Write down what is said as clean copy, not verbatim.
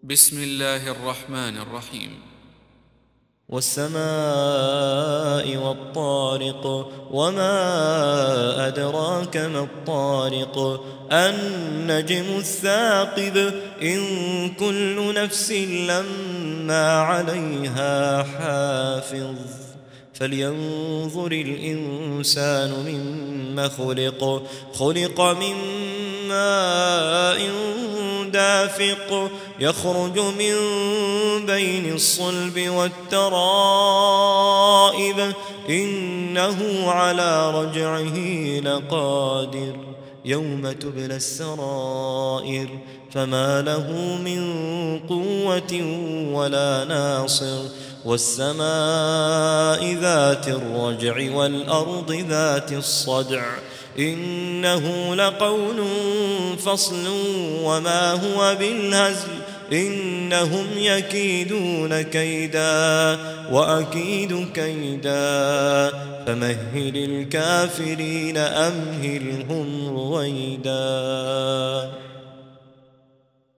بسم الله الرحمن الرحيم. والسماء والطارق وما أدراك ما الطارق النجم الثاقب إن كل نفس لما عليها حافظ فلينظر الإنسان مما خلق من ماء دافق يخرج من بين الصلب والترائب إنه على رجعه لقادر يوم تبلى السرائر فما له من قوة ولا ناصر والسماء ذات الرجع والأرض ذات الصدع إنه لقول فصل وما هو بالهزل إنهم يكيدون كيدا وأكيد كيدا فمهل الكافرين أمهلهم رويدا.